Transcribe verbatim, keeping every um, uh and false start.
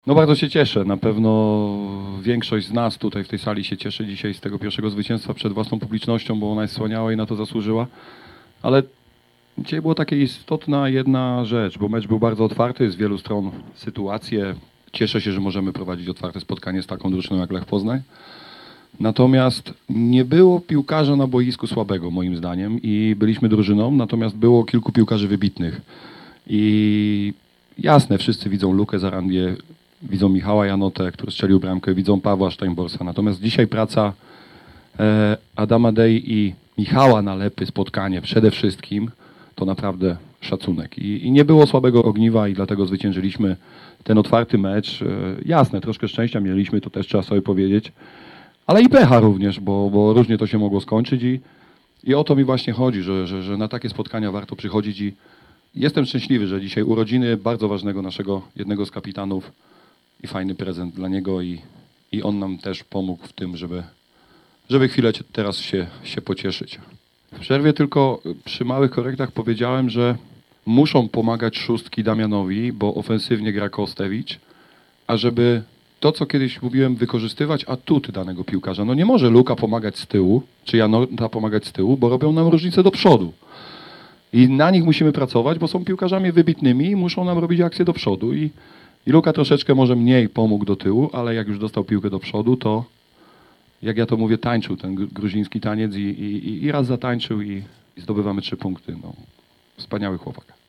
No bardzo się cieszę. Na pewno większość z nas tutaj w tej sali się cieszy dzisiaj z tego pierwszego zwycięstwa przed własną publicznością, bo ona jest wspaniała i na to zasłużyła. Ale dzisiaj była taka istotna jedna rzecz, bo mecz był bardzo otwarty, z wielu stron sytuacje. Cieszę się, że możemy prowadzić otwarte spotkanie z taką drużyną jak Lech Poznań. Natomiast nie było piłkarza na boisku słabego, moim zdaniem, i byliśmy drużyną, natomiast było kilku piłkarzy wybitnych. I jasne, wszyscy widzą Lukę Zarandię, widzą Michała Janotę, który strzelił bramkę, widzą Pawła Steinborsa. Natomiast dzisiaj praca e, Adama Dei i Michała Nalepy, spotkanie przede wszystkim, to naprawdę szacunek. I, I nie było słabego ogniwa i dlatego zwyciężyliśmy ten otwarty mecz. E, jasne, troszkę szczęścia mieliśmy, to też trzeba sobie powiedzieć, ale i pecha również, bo, bo różnie to się mogło skończyć i, i o to mi właśnie chodzi, że, że, że na takie spotkania warto przychodzić i jestem szczęśliwy, że dzisiaj urodziny bardzo ważnego naszego jednego z kapitanów i fajny prezent dla niego i, i on nam też pomógł w tym, żeby, żeby chwilę teraz się, się pocieszyć. W przerwie tylko przy małych korektach powiedziałem, że muszą pomagać szóstki Damianowi, bo ofensywnie gra Kostewicz, a żeby to, co kiedyś mówiłem, wykorzystywać atuty danego piłkarza. No nie może Luka pomagać z tyłu, czy Janota pomagać z tyłu, bo robią nam różnicę do przodu. I na nich musimy pracować, bo są piłkarzami wybitnymi i muszą nam robić akcje do przodu. I, i Luka troszeczkę może mniej pomógł do tyłu, ale jak już dostał piłkę do przodu, to jak ja to mówię, tańczył ten gruziński taniec i, i, i raz zatańczył i, i zdobywamy trzy punkty. No, wspaniały chłopak.